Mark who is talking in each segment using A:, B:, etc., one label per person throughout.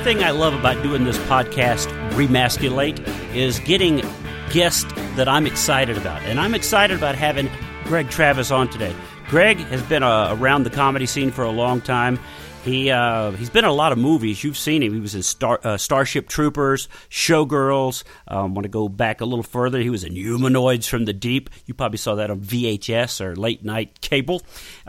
A: thing I love about doing this podcast, Remasculate, is getting guests that I'm excited about. And I'm excited about having Greg Travis on today. Greg has been around the comedy scene for a long time. He's been in a lot of movies. You've seen him. He was in Starship Troopers, Showgirls. Want to go back a little further. He was in Humanoids from the Deep. You probably saw that on VHS or late night cable.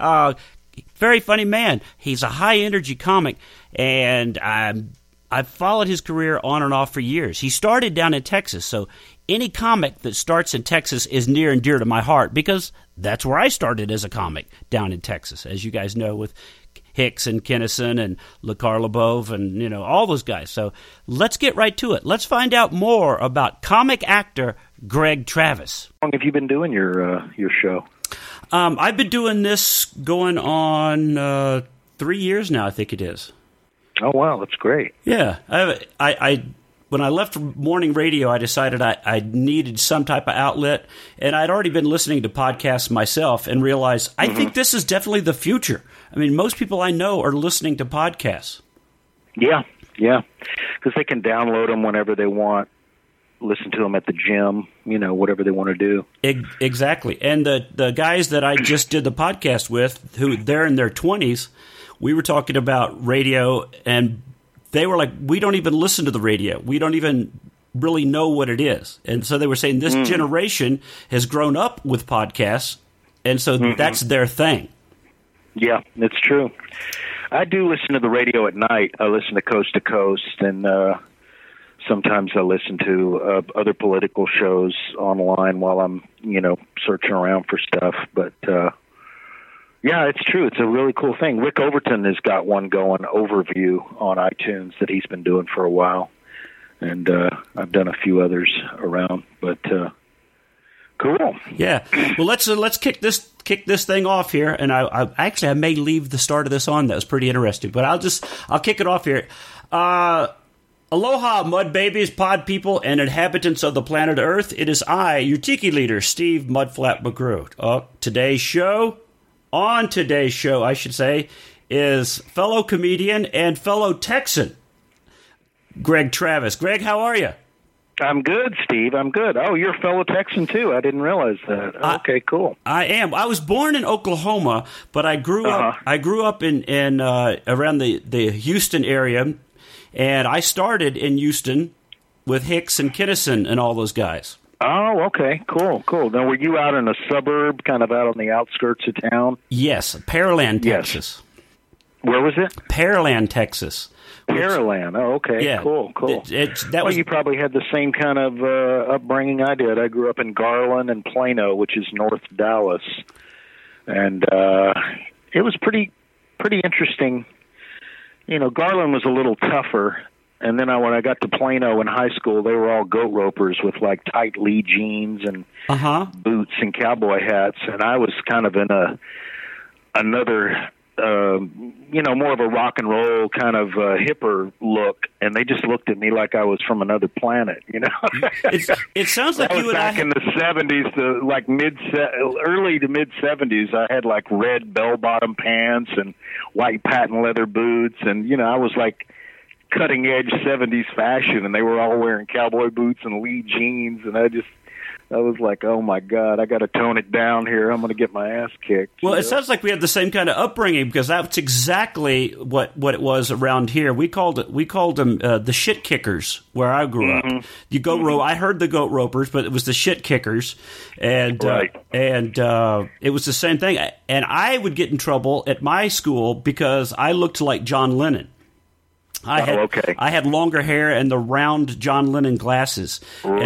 A: Very funny man. He's a high-energy comic, and I've followed his career on and off for years. He started down in Texas, so any comic that starts in Texas is near and dear to my heart because that's where I started as a comic, down in Texas, as you guys know, with Hicks and Kinnison and LeCar LeBeau and, all those guys. So let's get right to it. Let's find out more about comic actor Greg Travis.
B: How long have you been doing your show?
A: I've been doing this going on 3 years now, I think it is.
B: Oh, wow, that's great.
A: Yeah. I when I left morning radio, I decided I needed some type of outlet, and I'd already been listening to podcasts myself and realized I think this is definitely the future. I mean, most people I know are listening to podcasts.
B: Yeah, because they can download them whenever they want, listen to them at the gym, whatever they want to do.
A: Exactly. And the guys that I just did the podcast with, who they're in their 20s, we were talking about radio, and they were like, we don't even listen to the radio. We don't even really know what it is. And so they were saying this generation has grown up with podcasts, and so that's their thing.
B: Yeah, it's true. I do listen to the radio at night. I listen to Coast to Coast, and sometimes I listen to other political shows online while I'm, searching around for stuff. But, yeah, it's true. It's a really cool thing. Rick Overton has got one going, Overview, on iTunes that he's been doing for a while. And I've done a few others around, but cool.
A: Yeah. Well, let's kick this thing off here, and I may leave the start of this on. That was pretty interesting, but I'll kick it off here. Aloha, mud babies, pod people, and inhabitants of the planet Earth. It is I, your tiki leader, Steve Mudflap McGrew. On today's show, I should say, is fellow comedian and fellow Texan, Greg Travis. Greg, how are you?
B: I'm good, Steve. I'm good. Oh, you're a fellow Texan, too. I didn't realize that. Okay, cool.
A: I am. I was born in Oklahoma, but I grew up in around the Houston area, and I started in Houston with Hicks and Kinnison and all those guys.
B: Oh, okay. Cool. Now, were you out in a suburb, kind of out on the outskirts of town?
A: Yes, Pearland, Texas.
B: Where was it?
A: Pearland, Texas.
B: Pearland. Oh, okay.
A: Yeah.
B: Cool. You probably had the same kind of upbringing I did. I grew up in Garland and Plano, which is North Dallas, and it was pretty interesting. Garland was a little tougher, and then when I got to Plano in high school, they were all goat ropers with like tight Lee jeans and boots and cowboy hats, and I was kind of in another. More of a rock and roll kind of hipper look, and they just looked at me like I was from another planet.
A: It sounds like
B: that
A: you
B: was
A: and
B: back in the '70s, early to mid '70s. I had like red bell-bottom pants and white patent leather boots, and I was like cutting edge '70s fashion, and they were all wearing cowboy boots and Lee jeans, and I was like, oh, my God, I got to tone it down here. I'm going to get my ass kicked.
A: Well, it sounds like we had the same kind of upbringing because that's exactly what it was around here. We called them the shit kickers where I grew up. You goat rope. I heard the goat ropers, but it was the shit kickers, and it was the same thing. And I would get in trouble at my school because I looked like John Lennon. I had longer hair and the round John Lennon glasses.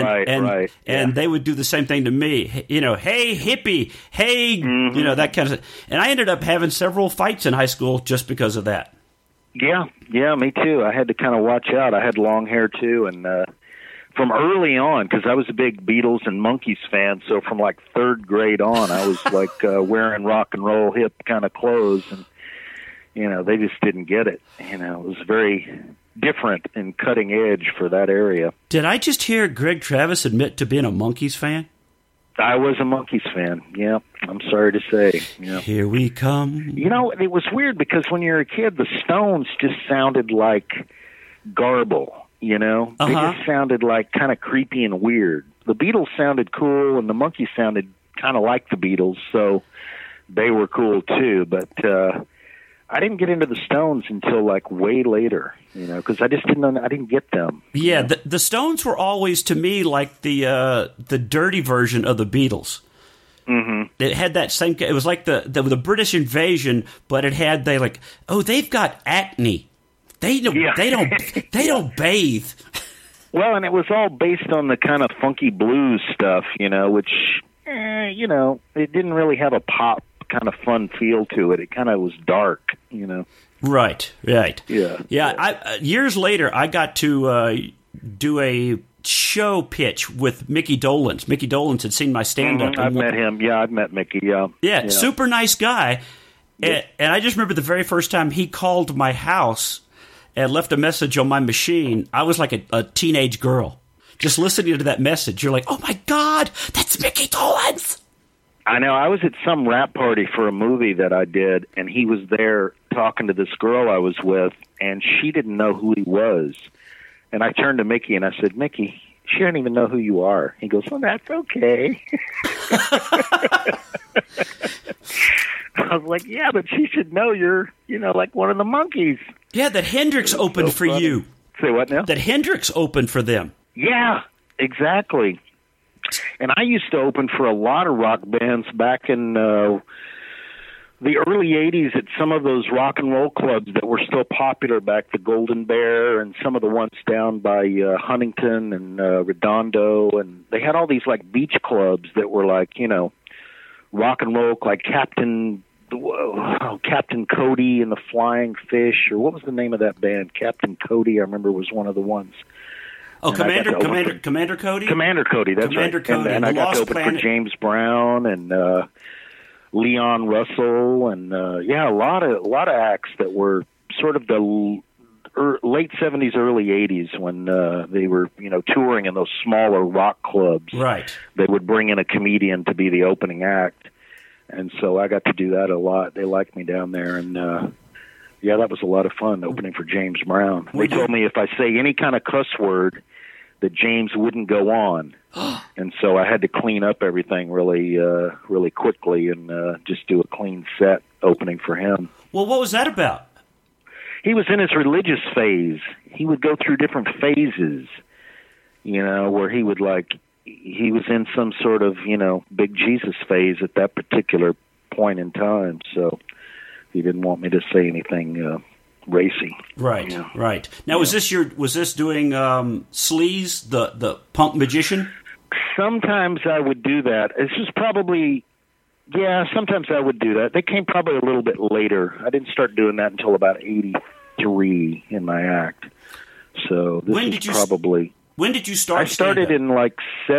A: And they would do the same thing to me. Hey, hippie. Hey, that kind of stuff. And I ended up having several fights in high school just because of that.
B: Yeah, me too. I had to kind of watch out. I had long hair too. And from early on, because I was a big Beatles and Monkees fan, so from like third grade on, I was like wearing rock and roll hip kind of clothes. And they just didn't get it. It was very different and cutting edge for that area.
A: Did I just hear Greg Travis admit to being a Monkees fan?
B: I was a Monkees fan, yeah. I'm sorry to say. Yeah.
A: Here we come.
B: It was weird because when you're a kid, the Stones just sounded like garble, you know? They just sounded like kind of creepy and weird. The Beatles sounded cool, and the Monkees sounded kind of like the Beatles, so they were cool too. But I didn't get into the Stones until like way later, you know, because I didn't get them.
A: Yeah, the Stones were always to me like the dirty version of the Beatles.
B: Mm-hmm.
A: It had that same. It was like the British invasion, but it had they've got acne. They don't bathe.
B: Well, and it was all based on the kind of funky blues stuff, you know, which you know, it didn't really have a pop kind of fun feel to it. It kind of was dark, you know.
A: Right.
B: Yeah.
A: Years later, I got to do a show pitch with Mickey Dolenz. Mickey Dolenz had seen my stand-up.
B: I've met him. Yeah, I've met Mickey,
A: Yeah, super nice guy. Yeah. And I just remember the very first time he called my house and left a message on my machine. I was like a teenage girl. Just listening to that message, you're like, oh my God, that's Mickey Dolenz!
B: I know. I was at some rap party for a movie that I did, and he was there talking to this girl I was with, and she didn't know who he was. And I turned to Mickey, and I said, Mickey, she doesn't even know who you are. He goes, well, that's okay. I was like, yeah, but she should know you're, you know, like one of the Monkees.
A: Yeah, that Hendrix opened for you.
B: Say what now?
A: That Hendrix opened for them.
B: Yeah, exactly. And I used to open for a lot of rock bands back in the early 80s at some of those rock and roll clubs that were still popular back, the Golden Bear and some of the ones down by Huntington and Redondo. And they had all these like beach clubs that were like, you know, rock and roll, like Captain Cody and the Flying Fish, or what was the name of that band? Captain Cody, I remember, was one of the ones.
A: Oh, Commander Cody?
B: Commander Cody, that's
A: Commander
B: right.
A: Cody,
B: and I got to open for James Brown and Leon Russell, and a lot of acts that were sort of the late 70s, early 80s when they were, you know, touring in those smaller rock clubs.
A: Right.
B: They would bring in a comedian to be the opening act, and so I got to do that a lot. They liked me down there, and that was a lot of fun opening for James Brown. They told me if I say any kind of cuss word, that James wouldn't go on. And so I had to clean up everything really quickly and just do a clean set opening for him.
A: Well, what was that about?
B: He was in his religious phase. He would go through different phases, you know, where he was in some sort of, you know, big Jesus phase at that particular point in time. So he didn't want me to say anything racy.
A: Right, yeah. Right. Now, was this doing Sleaze, the punk magician?
B: Sometimes I would do that. This is probably, sometimes I would do that. They came probably a little bit later. I didn't start doing that until about 83 in my act. So this
A: when did you start?
B: I started in like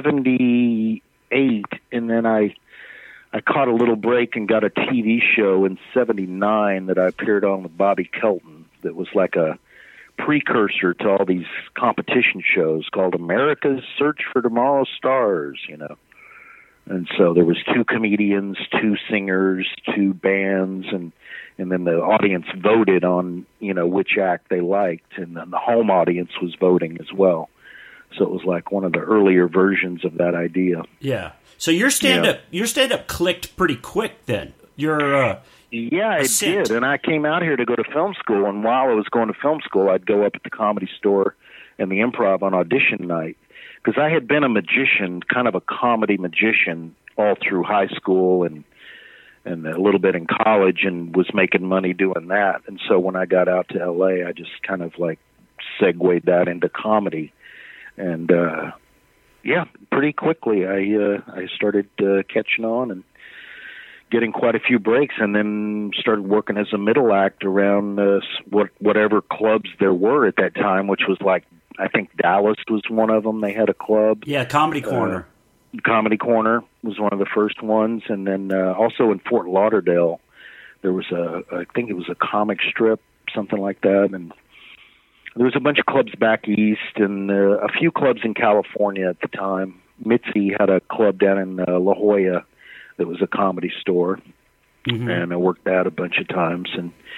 B: 78, and then I caught a little break and got a TV show in 79 that I appeared on with Bobby Kelton that was like a precursor to all these competition shows called America's Search for Tomorrow's Stars, you know. And so there was 2 comedians, 2 singers, 2 bands, and then the audience voted on, you know, which act they liked, and then the home audience was voting as well. So it was like one of the earlier versions of that idea.
A: Yeah. So your stand-up clicked pretty quick then.
B: It did. And I came out here to go to film school, and while I was going to film school, I'd go up at the Comedy Store and the Improv on audition night, because I had been a magician, kind of a comedy magician, all through high school and a little bit in college, and was making money doing that. And so when I got out to L.A., I just kind of like segued that into comedy. And pretty quickly I started catching on and getting quite a few breaks, and then started working as a middle act around whatever clubs there were at that time, which was like, I think Dallas was one of them. They had a club.
A: Yeah, Comedy Corner.
B: Comedy Corner was one of the first ones, and then also in Fort Lauderdale there was I think it was a comic strip, something like that, and there was a bunch of clubs back east and a few clubs in California at the time. Mitzi had a club down in La Jolla that was a comedy store, and I worked that a bunch of times. And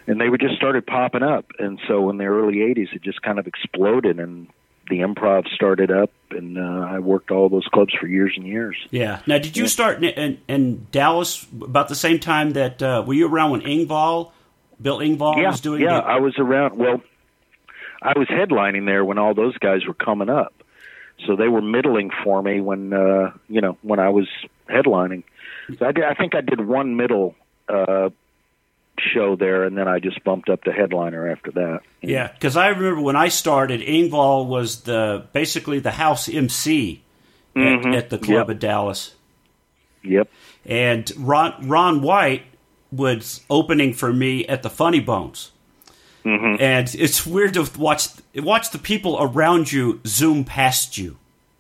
B: And they were just started popping up. And so in the early 80s, it just kind of exploded, and the Improv started up, and I worked all those clubs for years and years.
A: Yeah. Now, did you start in Dallas about the same time that, were you around when Bill Engvall was doing?
B: Yeah, I was around. Well, I was headlining there when all those guys were coming up. So they were middling for me when, when I was headlining. So I think I did one middle show there, and then I just bumped up to headliner after that.
A: Yeah, because I remember when I started, Engvall was basically the house MC at the club in Dallas.
B: Yep.
A: And Ron White was opening for me at the Funny Bones. Mm-hmm. And it's weird to watch the people around you zoom past you.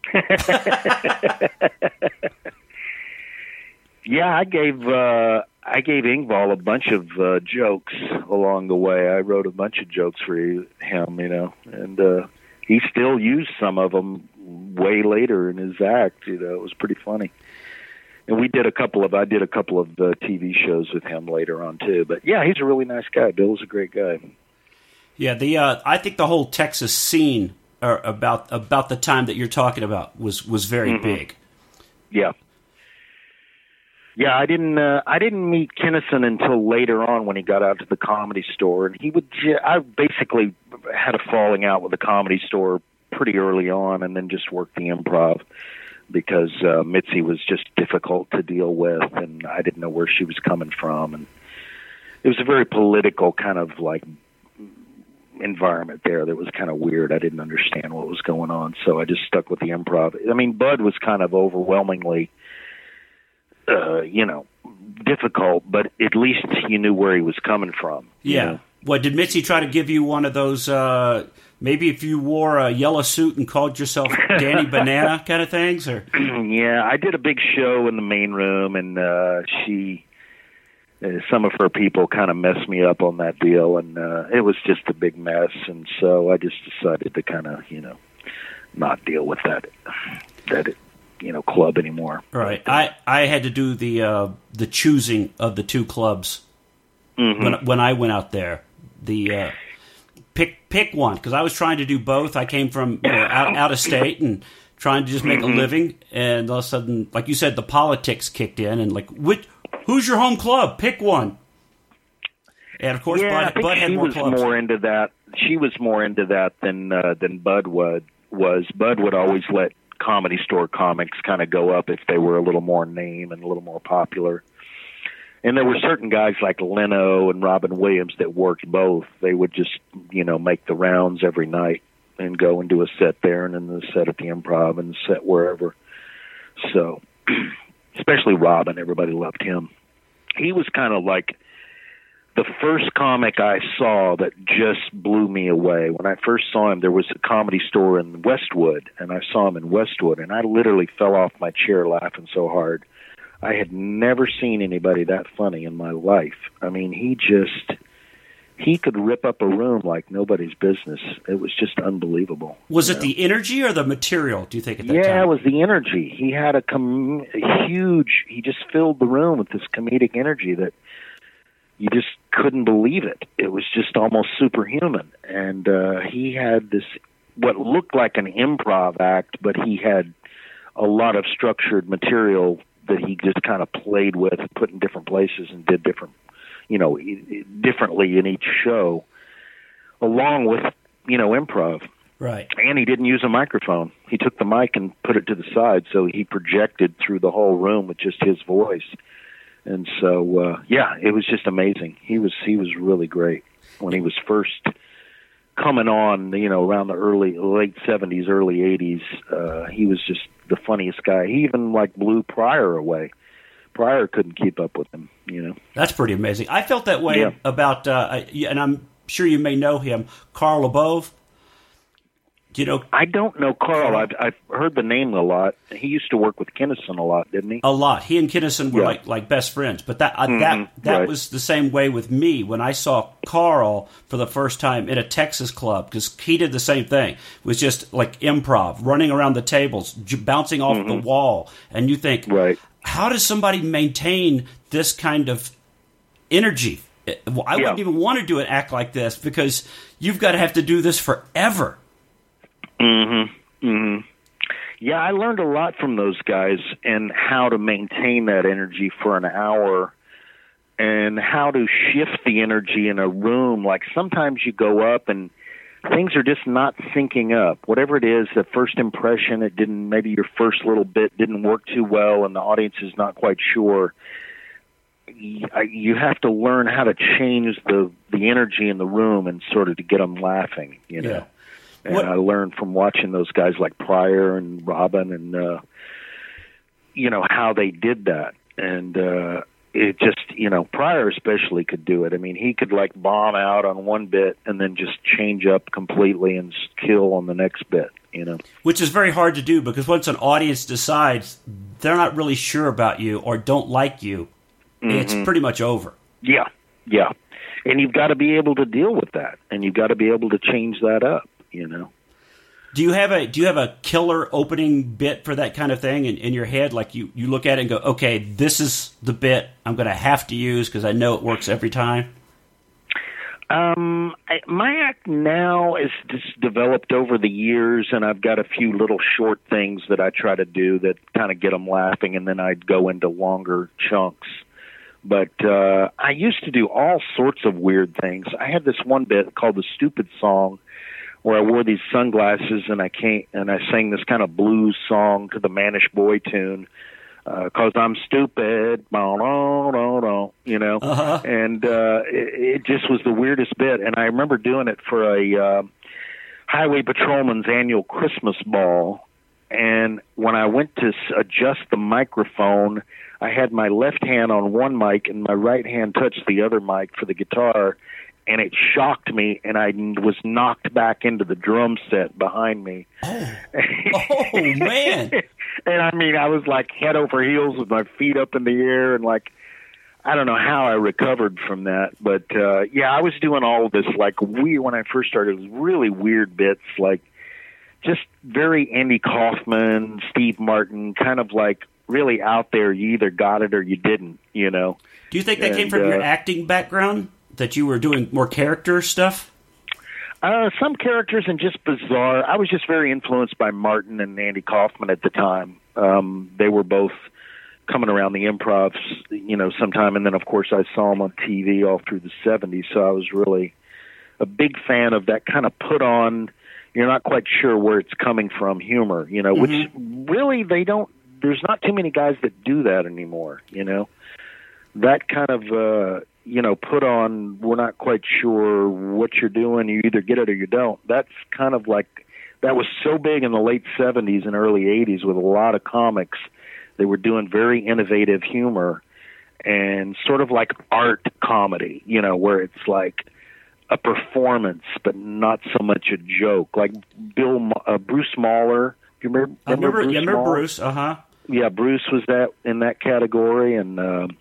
B: Yeah, I gave Engvall a bunch of jokes along the way. I wrote a bunch of jokes for him, and he still used some of them way later in his act. It was pretty funny. And I did a couple of TV shows with him later on too. But yeah, he's a really nice guy. Bill's a great guy.
A: Yeah, I think the whole Texas scene about the time that you're talking about was very big. Yeah.
B: Yeah, I didn't meet Kinison until later on when he got out to the Comedy Store, and I basically had a falling out with the Comedy Store pretty early on, and then just worked the Improv because Mitzi was just difficult to deal with, and I didn't know where she was coming from, and it was a very political kind of like environment there that was kind of weird. I didn't understand what was going on, so I just stuck with the Improv. I mean, Bud was kind of overwhelmingly difficult, but at least you knew where he was coming from.
A: Yeah.
B: You know?
A: What, did Mitzi try to give you one of those, maybe if you wore a yellow suit and called yourself Danny Banana kind of things? Or?
B: Yeah, I did a big show in the main room, and some of her people kind of messed me up on that deal, and it was just a big mess, and so I just decided to kind of, not deal with that club anymore.
A: Right. I had to do the choosing of the two clubs when I went out there. The pick one, because I was trying to do both. I came from out of state and trying to just make a living, and all of a sudden, like you said, the politics kicked in, and like, who's your home club? Pick one. And of course, Bud had more clubs.
B: She was more into that than Bud was. Bud would always let Comedy Store comics kind of go up if they were a little more name and a little more popular. And there were certain guys like Leno and Robin Williams that worked both. They would just, make the rounds every night and go and do a set there and then the set at the Improv and the set wherever. So, especially Robin, everybody loved him. He was kind of like the first comic I saw that just blew me away. When I first saw him, there was a Comedy Store in Westwood, and I saw him in Westwood, and I literally fell off my chair laughing so hard. I had never seen anybody that funny in my life. I mean, he could rip up a room like nobody's business. It was just unbelievable.
A: Was it the energy or the material, do you think, at that time?
B: Yeah, it was the energy. He had he just filled the room with this comedic energy that you just couldn't believe it. It was just almost superhuman. And he had this, what looked like an improv act, but he had a lot of structured material that he just kind of played with and put in different places and did differently in each show, along with, improv.
A: Right.
B: And he didn't use a microphone. He took the mic and put it to the side, so he projected through the whole room with just his voice. And so, it was just amazing. He was really great when he was first coming on, around the late 70s, early 80s. He was just the funniest guy. He even blew Pryor away. Pryor couldn't keep up with him,
A: That's pretty amazing. I felt that way about, and I'm sure you may know him, Carl LeBove. Do you know?
B: I don't know Carl. I've heard the name a lot. He used to work with Kinison a lot, didn't he?
A: A lot. He and Kinison were like best friends. But that
B: right.
A: was the same way with me when I saw Carl for the first time in a Texas club, because he did the same thing. It was just like improv, running around the tables, bouncing off the wall. And you think,
B: right.
A: How does somebody maintain this kind of energy I wouldn't even want to do an act like this because you've got to have to do this forever.
B: Mm-hmm. Mm-hmm. Yeah, I learned a lot from those guys and how to maintain that energy for an hour and how to shift the energy in a room. Like sometimes you go up and things are just not syncing up. Whatever it is, the first impression, maybe your first little bit didn't work too well and the audience is not quite sure. You have to learn how to change the energy in the room and sort of to get them laughing, you know.
A: Yeah.
B: And I learned from watching those guys like Pryor and Robin and, how they did that. And it just, Pryor especially could do it. I mean, he could like bomb out on one bit and then just change up completely and kill on the next bit,
A: Which is very hard to do because once an audience decides they're not really sure about you or don't like you, it's pretty much over.
B: Yeah, yeah. And you've got to be able to deal with that, and you've got to be able to change that up,
A: Do you have a killer opening bit for that kind of thing in your head? Like you look at it and go, okay, this is the bit I'm going to have to use because I know it works every time?
B: My act now is just developed over the years, and I've got a few little short things that I try to do that kind of get them laughing, and then I'd go into longer chunks. But I used to do all sorts of weird things. I had this one bit called The Stupid Song where I wore these sunglasses and I sang this kind of blues song to the Manish Boy tune, 'Cause I'm stupid,
A: Uh-huh.
B: And it just was the weirdest bit. And I remember doing it for a highway patrolman's annual Christmas ball. And when I went to adjust the microphone, I had my left hand on one mic and my right hand touched the other mic for the guitar, and it shocked me, and I was knocked back into the drum set behind me.
A: Oh man.
B: And I mean, I was like head over heels with my feet up in the air, and like, I don't know how I recovered from that. But yeah, I was doing all of this like when I first started, it was really weird bits, like just very Andy Kaufman, Steve Martin, kind of like really out there. You either got it or you didn't,
A: Do you think that came from your acting background, that you were doing more character stuff?
B: Some characters and just bizarre. I was just very influenced by Martin and Andy Kaufman at the time. They were both coming around the improvs, sometime. And then, of course, I saw them on TV all through the 70s. So I was really a big fan of that kind of put on, you're not quite sure where it's coming from humor, which really there's not too many guys that do that anymore, that kind of, put on, we're not quite sure what you're doing. You either get it or you don't. That's kind of like, that was so big in the late 70s and early 80s with a lot of comics. They were doing very innovative humor and sort of like art comedy, where it's like a performance, but not so much a joke. Like Bruce Mahler. You remember?
A: I remember Bruce. Uh-huh.
B: Yeah, Bruce was in that category, and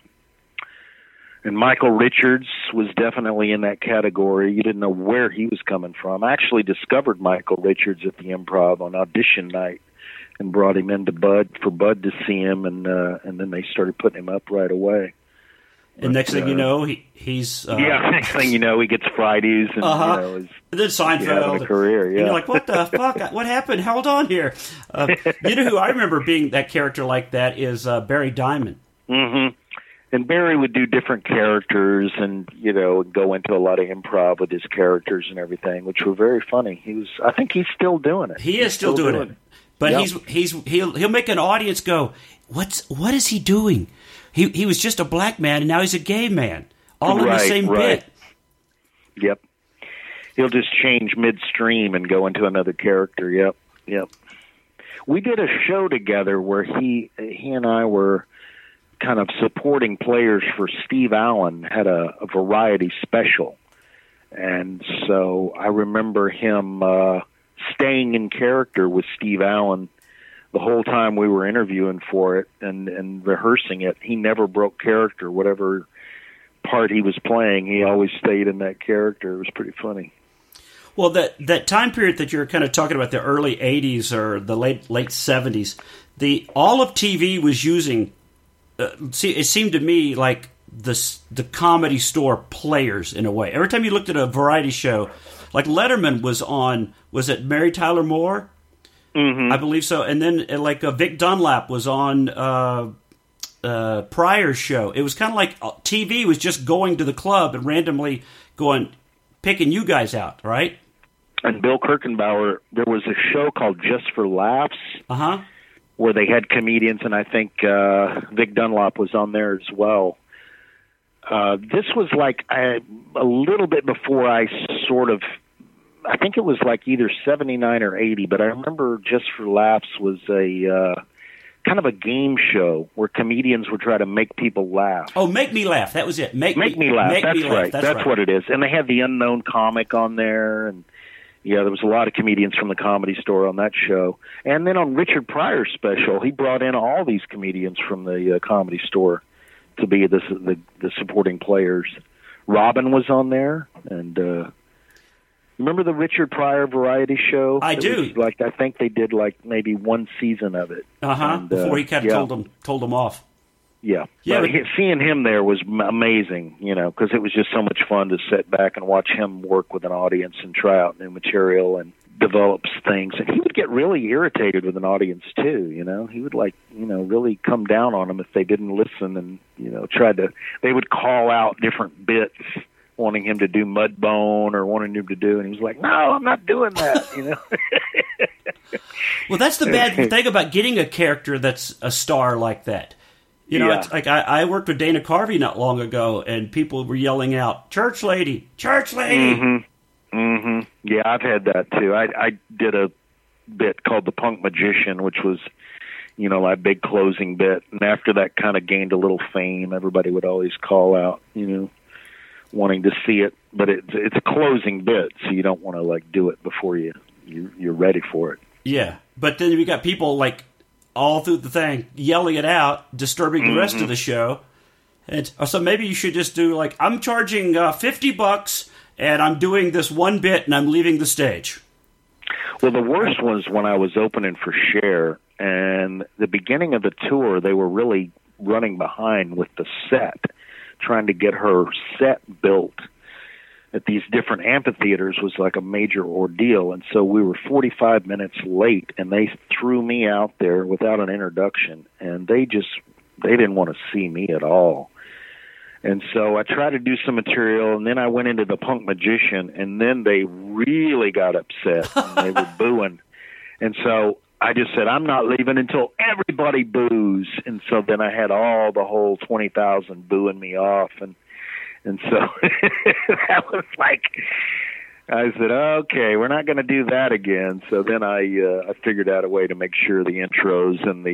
B: Michael Richards was definitely in that category. You didn't know where he was coming from. I actually discovered Michael Richards at the Improv on audition night and brought him into Bud for Bud to see him, and then they started putting him up right away.
A: And next thing you know, he's
B: next thing you know, he gets Fridays and
A: and then Seinfeld,
B: having a career. Yeah,
A: and you're like, what the fuck? What happened? Hold on here. You know who I remember being that character like that is Barry Diamond.
B: Mm-hmm. And Barry would do different characters, and go into a lot of improv with his characters and everything, which were very funny. I think he's still doing it.
A: He is still doing it. But he'll make an audience go, what is he doing? He was just a black man, and now he's a gay man. All in the same bit.
B: Yep. He'll just change midstream and go into another character. Yep. We did a show together where he and I were kind of supporting players for Steve Allen, had a variety special. And so I remember him staying in character with Steve Allen the whole time we were interviewing for it and rehearsing it. He never broke character. Whatever part he was playing, he always stayed in that character. It was pretty funny.
A: Well, that time period that you're kind of talking about, the early 80s or the late 70s, all of TV was using, it seemed to me like the Comedy Store players in a way. Every time you looked at a variety show, like Letterman was it Mary Tyler Moore?
B: Mm-hmm.
A: I believe so. And then like Vic Dunlap was on Pryor's show. It was kind of like TV was just going to the club and randomly picking you guys out, right?
B: And Bill Kirchenbauer, there was a show called Just for Laughs, where they had comedians, and I think Vic Dunlap was on there as well. This was like a little bit before I think it was like either 79 or 80, but I remember Just for Laughs was a kind of a game show where comedians would try to make people laugh.
A: Oh, Make Me Laugh. That was it. Make me laugh.
B: That's right. That's what it is. And they had the unknown comic on there, and yeah, there was a lot of comedians from the Comedy Store on that show. And then on Richard Pryor's special, he brought in all these comedians from the Comedy Store to be the supporting players. Robin was on there, and remember the Richard Pryor variety show?
A: I do.
B: I think they did like maybe one season of it.
A: Before he kind of told them off.
B: Yeah. Seeing him there was amazing, because it was just so much fun to sit back and watch him work with an audience and try out new material and develops things. And he would get really irritated with an audience too, He would really come down on them if they didn't listen and, they would call out different bits wanting him to do Mudbone or wanting him to do, and he was like, "No, I'm not doing that."
A: Well, that's the bad thing about getting a character that's a star like that. It's like I worked with Dana Carvey not long ago, and people were yelling out, "Church lady, church lady."
B: Mm-hmm. Mm-hmm. Yeah, I've had that too. I did a bit called The Punk Magician, which was, my big closing bit, and after that kind of gained a little fame, everybody would always call out, wanting to see it, but it's a closing bit, so you don't want to do it before you're ready for it.
A: Yeah, but then we got people all through the thing yelling it out, disturbing the rest of the show. And so maybe you should just do I'm charging $50 and I'm doing this one bit and I'm leaving the stage.
B: Well, the worst was when I was opening for Cher, and the beginning of the tour, they were really running behind with the set, trying to get her set built at these different amphitheaters was like a major ordeal. And so we were 45 minutes late, and they threw me out there without an introduction, and they didn't want to see me at all. And so I tried to do some material, and then I went into The Punk Magician, and then they really got upset, and they were booing. And so I just said, I'm not leaving until everybody boos. And so then I had the whole 20,000 booing me off. And so that was I said, okay, we're not going to do that again. So then I figured out a way to make sure the intros and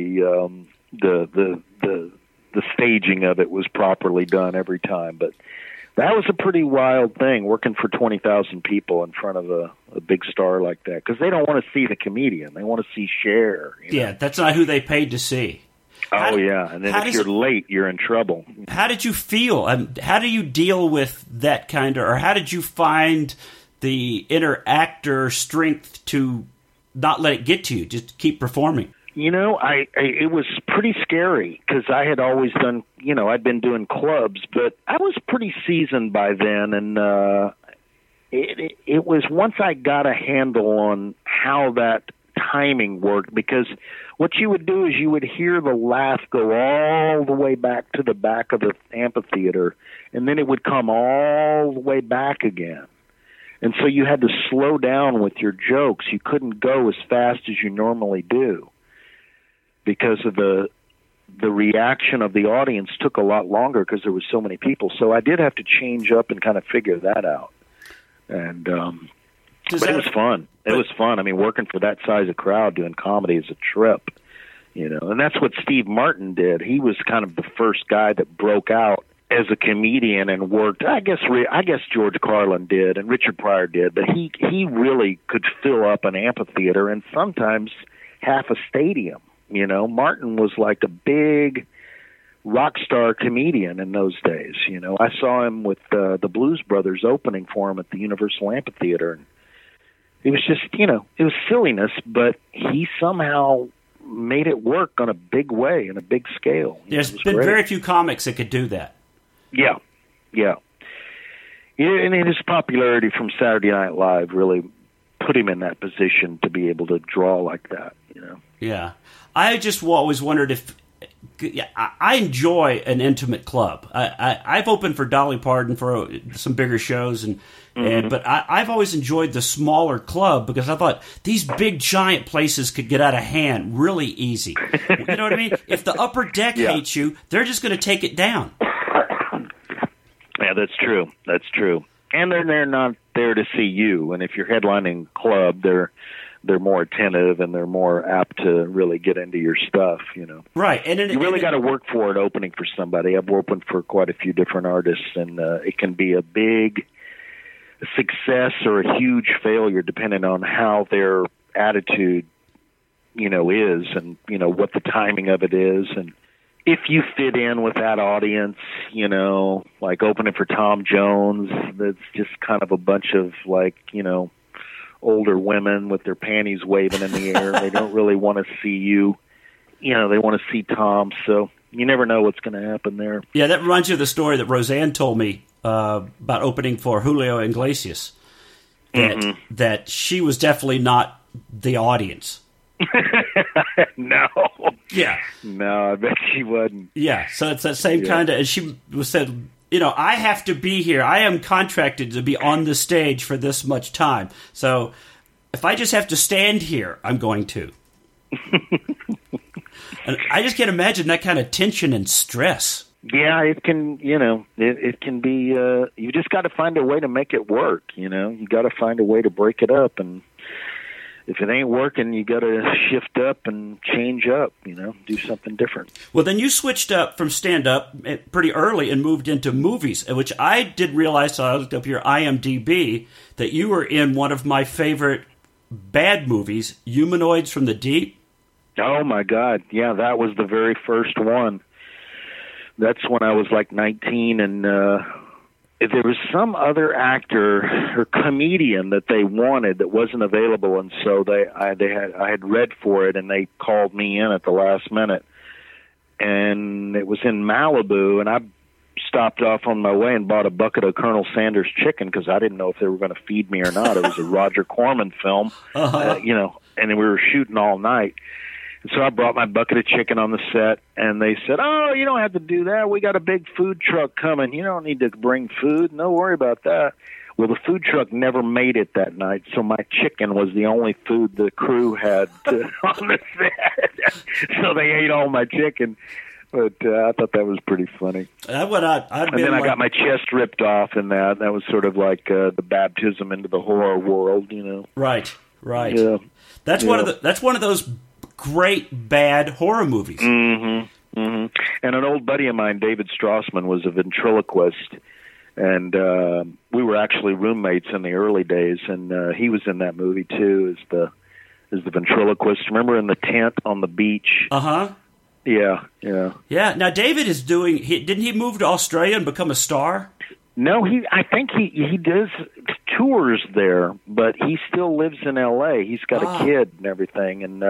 B: the staging of it was properly done every time. But that was a pretty wild thing, working for 20,000 people in front of a big star like that, because they don't want to see the comedian. They want to see Cher.
A: Yeah, that's not who they paid to see.
B: And then if you're late, you're in trouble.
A: How did you feel? How do you deal with that or how did you find the inner actor strength to not let it get to you, just keep performing?
B: It was pretty scary because I had always done, I'd been doing clubs, but I was pretty seasoned by then. And it was once I got a handle on how that timing worked, because what you would do is you would hear the laugh go all the way back to the back of the amphitheater, and then it would come all the way back again. And so you had to slow down with your jokes. You couldn't go as fast as you normally do, because of the reaction of the audience took a lot longer because there was so many people. So I did have to change up and kind of figure that out. And but it was fun. It was fun. I mean, working for that size of crowd doing comedy is a trip, And that's what Steve Martin did. He was kind of the first guy that broke out as a comedian and worked. I guess George Carlin did and Richard Pryor did, but he really could fill up an amphitheater and sometimes half a stadium. Martin was like a big rock star comedian in those days. I saw him with the Blues Brothers opening for him at the Universal Amphitheater. And it was just, it was silliness, but he somehow made it work on a big way, on a big scale.
A: There's been very few comics that could do that.
B: Yeah. And his popularity from Saturday Night Live really put him in that position to be able to draw like that, you know.
A: Yeah. I just always wondered if I enjoy an intimate club. I've opened for Dolly Parton for some bigger shows, but I've always enjoyed the smaller club because I thought these big giant places could get out of hand really easy. You know what I mean? If the upper deck hates you, they're just going to take it down.
B: Yeah, that's true. And they're not there to see you. And if you're headlining club, they're more attentive and they're more apt to really get into your stuff, you know.
A: Right. And
B: you really got to work for it opening for somebody. I've opened for quite a few different artists, and it can be a big success or a huge failure depending on how their attitude, you know, is, and, you know, what the timing of it is. And if you fit in with that audience, you know, like opening for Tom Jones, that's just kind of a bunch of, like, you know, older women with their panties waving in the air. They don't really want to see you. You know, they want to see Tom, so you never know what's going to happen there.
A: Yeah, that reminds you of the story that Roseanne told me about opening for Julio Iglesias, that she was definitely not the audience.
B: No.
A: Yeah.
B: No, I bet she wasn't.
A: Yeah, so it's that same kind of, and she said, you know, I have to be here. I am contracted to be on the stage for this much time. So if I just have to stand here, I'm going to. And I just can't imagine that kind of tension and stress.
B: Yeah, it can, you know, it can be, you just got to find a way to make it work, you know. You got to find a way to break it up, and if it ain't working, you got to shift up and change up, you know, do something different.
A: Well, then you switched up from stand-up pretty early and moved into movies, which I didn't realize, so I looked up your IMDb, that you were in one of my favorite bad movies, Humanoids from the Deep.
B: Oh, my God. Yeah, that was the very first one. That's when I was like 19, and if there was some other actor or comedian that they wanted that wasn't available, and so I had read for it, and they called me in at the last minute, and it was in Malibu, and I stopped off on my way and bought a bucket of Colonel Sanders chicken because I didn't know if they were going to feed me or not. It was a Roger Corman film, you know, and we were shooting all night. And so I brought my bucket of chicken on the set, and they said, "Oh, you don't have to do that. We got a big food truck coming. You don't need to bring food. No worry about that." Well, the food truck never made it that night, so my chicken was the only food the crew had on the set. So they ate all my chicken. But I thought that was pretty funny.
A: And
B: then I got my chest ripped off, and that was sort of like the baptism into the horror world, you know.
A: Right.
B: Yeah.
A: That's one of those great bad horror movies.
B: Mm-hmm. And an old buddy of mine, David Strassman, was a ventriloquist, and we were actually roommates in the early days, and he was in that movie too as the ventriloquist. Remember in the tent on the beach? Yeah.
A: Now David is didn't he move to Australia and become a star?
B: No, I think he does tours there, but he still lives in L.A. He's got a kid and everything, and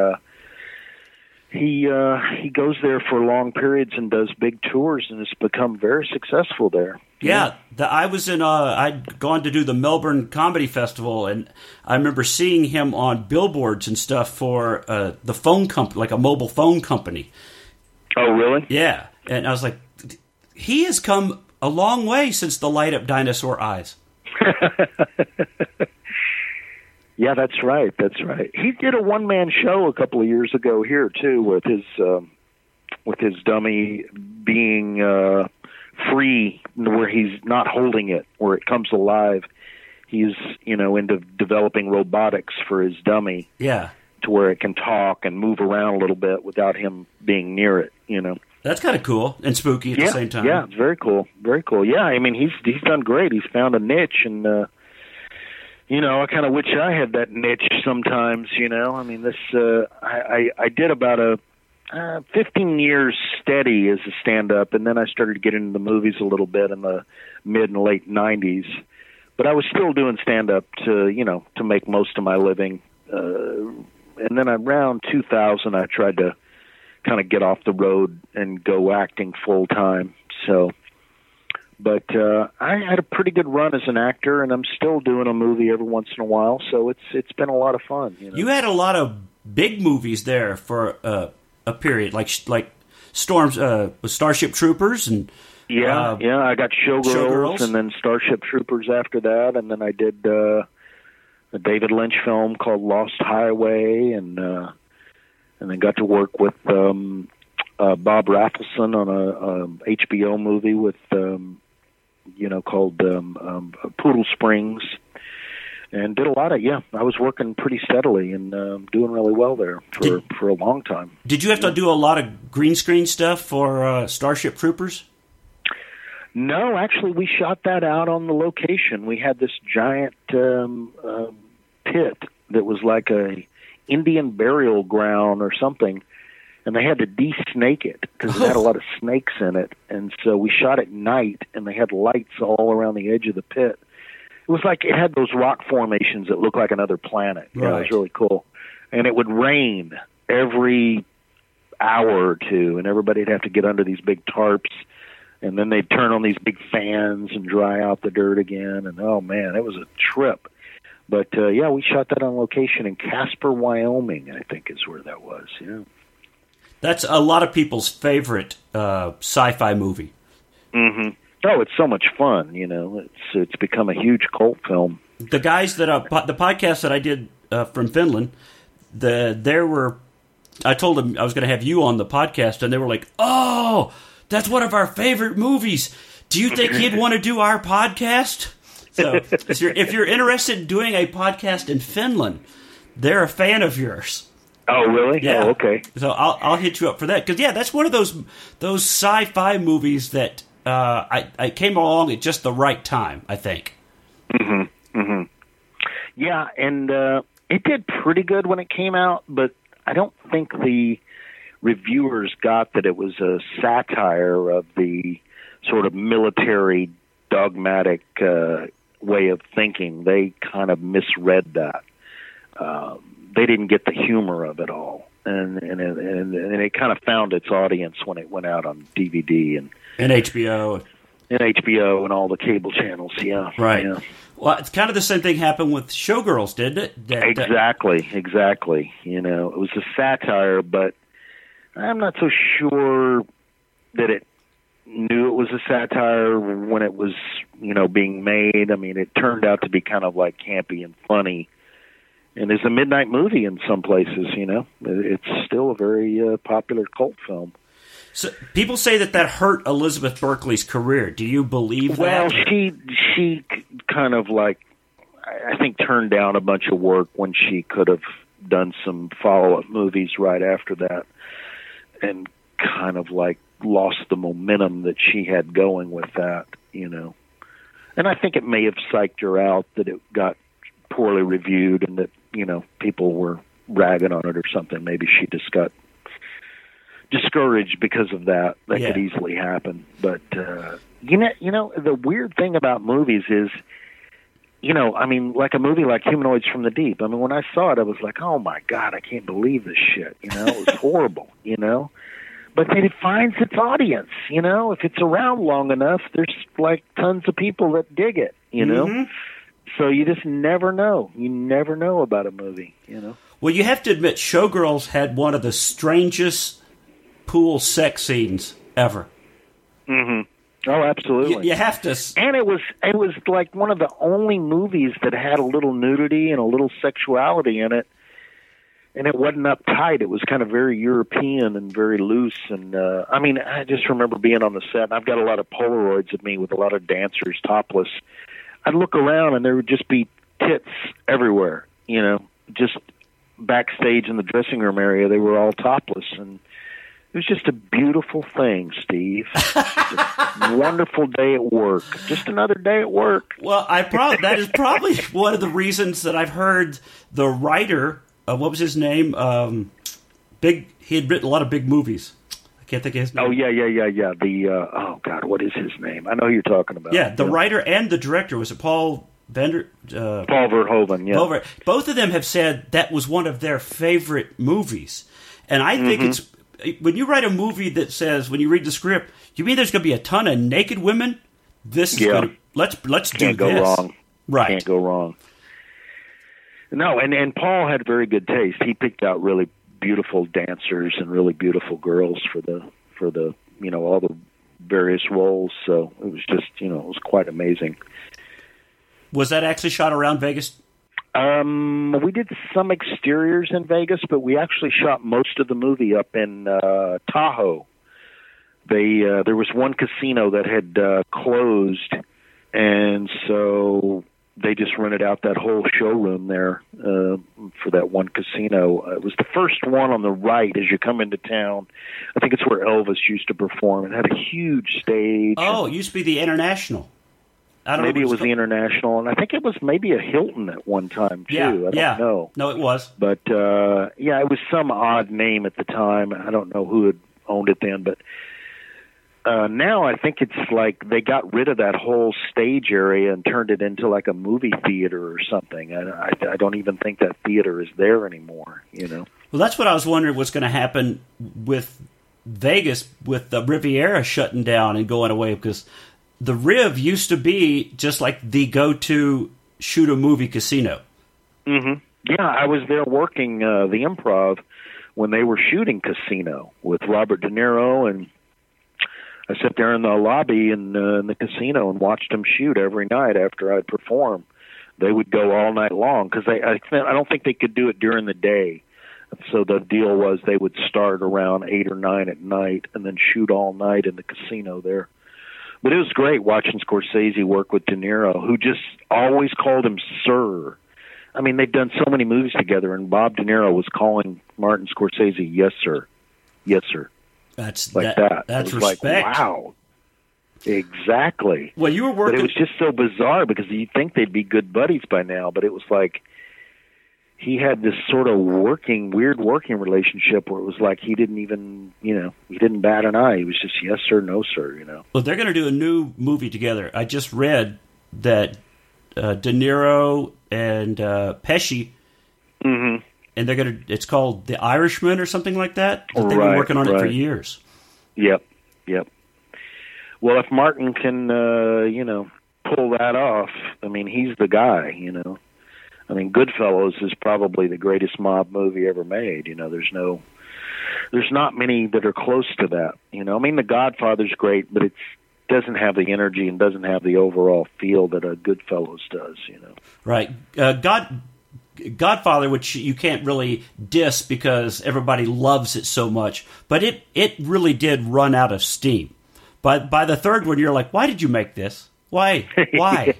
B: he goes there for long periods and does big tours, and has become very successful there.
A: Yeah, I was in. I'd gone to do the Melbourne Comedy Festival, and I remember seeing him on billboards and stuff for the phone company, like a mobile phone company.
B: Oh, really?
A: Yeah, and I was like, he has come a long way since the light up dinosaur eyes.
B: Yeah, that's right. He did a one-man show a couple of years ago here too, with his dummy being free, where he's not holding it, where it comes alive. He's, you know, into developing robotics for his dummy.
A: Yeah.
B: To where it can talk and move around a little bit without him being near it, you know.
A: That's kind of cool and spooky at the same time.
B: Yeah, it's very cool. Very cool. Yeah, I mean, he's done great. He's found a niche, and you know, I kind of wish I had that niche sometimes, you know. I mean, I did about 15 years steady as a stand-up, and then I started to get into the movies a little bit in the mid and late 90s. But I was still doing stand-up to make most of my living. And then around 2000, I tried to kind of get off the road and go acting full-time. So, But I had a pretty good run as an actor, and I'm still doing a movie every once in a while, so it's been a lot of fun. You know?
A: You had a lot of big movies there for a period, like Storms, Starship Troopers, and
B: I got Showgirls, and then Starship Troopers after that, and then I did a David Lynch film called Lost Highway, and then got to work with Bob Rafelson on a HBO movie with called Poodle Springs, and did a lot of I was working pretty steadily and doing really well there for a long time.
A: Did you have to do a lot of green screen stuff for Starship Troopers?
B: No, actually, we shot that out on the location. We had this giant pit that was like a Indian burial ground or something, and they had to de-snake it because it had a lot of snakes in it. And so we shot at night, and they had lights all around the edge of the pit. It was like it had those rock formations that looked like another planet. Right. It was really cool. And it would rain every hour or two, and everybody'd have to get under these big tarps, and then they'd turn on these big fans and dry out the dirt again. And, oh, man, it was a trip. But, we shot that on location in Casper, Wyoming, I think is where that was,
A: That's a lot of people's favorite sci-fi movie.
B: Mm-hmm. Oh, it's so much fun, It's become a huge cult film.
A: The guys that the podcast that I did from Finland, I told them I was going to have you on the podcast, and they were like, "Oh, that's one of our favorite movies. Do you think he'd want to do our podcast?" So, if you're interested in doing a podcast in Finland, they're a fan of yours.
B: Oh, really?
A: Yeah.
B: Oh, okay.
A: So I'll hit you up for that because that's one of those sci-fi movies that I came along at just the right time, I think.
B: Mm-hmm. Mm-hmm. Yeah, and it did pretty good when it came out, but I don't think the reviewers got that it was a satire of the sort of military dogmatic way of thinking. They kind of misread that. They didn't get the humor of it all, and it kind of found its audience when it went out on DVD and
A: HBO
B: and all the cable channels. Yeah,
A: right.
B: Yeah.
A: Well, it's kind of the same thing happened with Showgirls, didn't it?
B: Exactly. It was a satire, but I'm not so sure that it knew it was a satire when it was, being made. I mean, it turned out to be kind of like campy and funny. And it's a midnight movie in some places, It's still a very popular cult film.
A: So people say that hurt Elizabeth Berkley's career. Do you believe that?
B: Well, she kind of I think turned down a bunch of work when she could have done some follow-up movies right after that, and kind of lost the momentum that she had going with that, And I think it may have psyched her out that it got poorly reviewed and that, people were ragging on it or something. Maybe she just got discouraged because of that. That could easily happen. But, the weird thing about movies is, like a movie like Humanoids from the Deep. I mean, when I saw it, I was like, oh, my God, I can't believe this shit. It was horrible, But it finds its audience, If it's around long enough, there's, tons of people that dig it,
A: Mm-hmm.
B: So you just never know. You never know about a movie,
A: Well, you have to admit, Showgirls had one of the strangest pool sex scenes ever.
B: Mm-hmm. Oh, absolutely.
A: You have to.
B: And it was like one of the only movies that had a little nudity and a little sexuality in it. And it wasn't uptight. It was kind of very European and very loose. And, I just remember being on the set, and I've got a lot of Polaroids of me with a lot of dancers topless. I'd look around, and there would just be tits everywhere, just backstage in the dressing room area. They were all topless, and it was just a beautiful thing, Steve. A wonderful day at work. Just another day at work.
A: Well, that is probably one of the reasons that I've heard the writer, what was his name? He had written a lot of big movies. I can't think of his name.
B: Oh, yeah. Oh, God, what is his name? I know who you're talking about.
A: Yeah, the writer and the director. Was it Paul Paul
B: Verhoeven, yeah.
A: Both of them have said that was one of their favorite movies. And I think it's, when you write a movie that says, when you read the script, you mean there's going to be a ton of naked women? this is good. Let's do this.
B: Can't go wrong.
A: Right.
B: Can't go wrong. No, and Paul had very good taste. He picked out really beautiful dancers and really beautiful girls for the all the various roles. So it was just it was quite amazing.
A: Was that actually shot around Vegas?
B: We did some exteriors in Vegas, but we actually shot most of the movie up in Tahoe. There was one casino that had closed, and so they just rented out that whole showroom there for that one casino. It was the first one on the right as you come into town. I think it's where Elvis used to perform. It had a huge stage.
A: Oh, it used to be the International.
B: Maybe it was the International, and I think it was maybe a Hilton at one time, too. I don't know.
A: No, it was.
B: But, it was some odd name at the time. I don't know who had owned it then, but now I think it's like they got rid of that whole stage area and turned it into like a movie theater or something. I don't even think that theater is there anymore, Well,
A: that's what I was wondering what's going to happen with Vegas with the Riviera shutting down and going away, because the Riv used to be just like the go-to shoot-a-movie casino.
B: Mm-hmm. Yeah, I was there working the Improv when they were shooting Casino with Robert De Niro, and I sat there in the lobby in the casino and watched them shoot every night after I'd perform. They would go all night long because I don't think they could do it during the day. So the deal was they would start around 8 or 9 at night and then shoot all night in the casino there. But it was great watching Scorsese work with De Niro, who just always called him Sir. I mean, they'd done so many movies together, and Bob De Niro was calling Martin Scorsese, yes, sir. Yes, sir.
A: That's
B: like that.
A: That's
B: respect. Like, wow. Exactly.
A: Well, you were working...
B: But it was just so bizarre because you'd think they'd be good buddies by now, but it was like he had this sort of weird working relationship where it was like he didn't even, he didn't bat an eye. He was just yes, sir, no, sir,
A: Well, they're going to do a new movie together. I just read that De Niro and Pesci,
B: mm-hmm.
A: and it's called The Irishman or something like that. They've been working on it for years.
B: Yep. Well, if Martin can, pull that off, I mean, he's the guy, I mean, Goodfellas is probably the greatest mob movie ever made. There's not many that are close to that. I mean, The Godfather's great, but it doesn't have the energy and doesn't have the overall feel that a Goodfellas does.
A: Right. Godfather, which you can't really diss because everybody loves it so much, but it really did run out of steam. But by the third one, you're like, why did you make this? Why?
B: Yeah.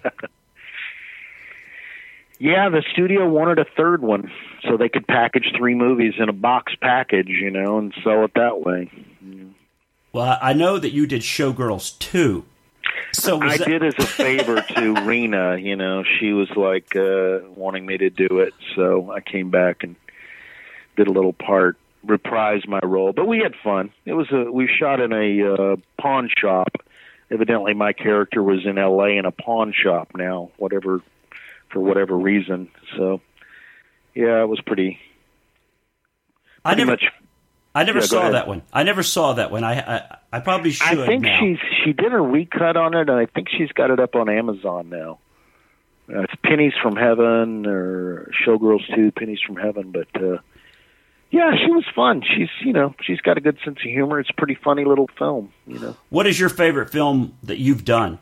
B: Yeah, the studio wanted a third one so they could package 3 movies in a box package, and sell it that way.
A: Well, I know that you did Showgirls 2. So I
B: did as a favor to Rena, she was like wanting me to do it, so I came back and did a little part, reprised my role. But we had fun. We shot in a pawn shop. Evidently my character was in L.A. in a pawn shop now, for whatever reason. So, yeah, it was pretty
A: I never
B: Yeah,
A: saw that one. I never saw that one. I probably should.
B: I think
A: now.
B: she did a recut on it, and I think she's got it up on Amazon now. It's Pennies from Heaven or Showgirls 2, Pennies from Heaven. But yeah, she was fun. She's got a good sense of humor. It's a pretty funny little film.
A: What is your favorite film that you've done?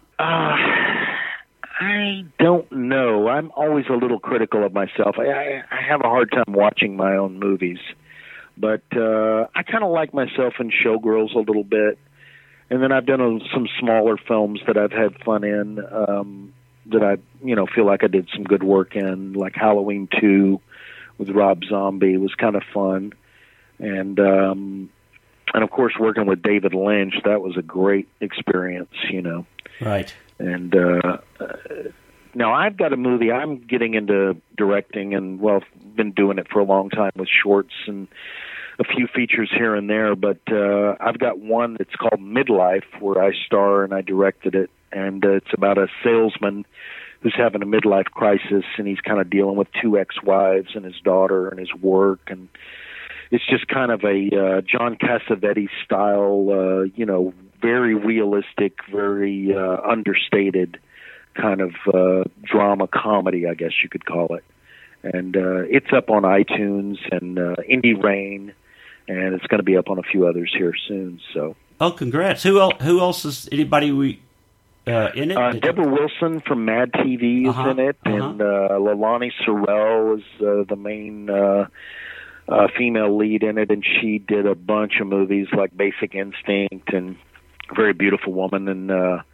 B: I don't know. I'm always a little critical of myself. I have a hard time watching my own movies. But I kind of like myself in Showgirls a little bit. And then I've done some smaller films that I've had fun in that I feel like I did some good work in, like Halloween 2 with Rob Zombie was kind of fun. And of course, working with David Lynch, that was a great experience,
A: Right.
B: And now I've got a movie. I'm getting into directing and, been doing it for a long time with shorts and a few features here and there. But I've got one that's called Midlife where I star and I directed it. And it's about a salesman who's having a midlife crisis, and he's kind of dealing with 2 ex-wives and his daughter and his work. And it's just kind of a John Cassavetes style, very realistic, very understated kind of drama comedy, I guess you could call it. And it's up on iTunes and Indie Rain, and it's going to be up on a few others here soon. So,
A: oh, congrats! Who else is anybody in it?
B: Deborah Wilson from Mad TV is in it, and Leilani Sorrell is the main female lead in it, and she did a bunch of movies like Basic Instinct and Very Beautiful Woman, and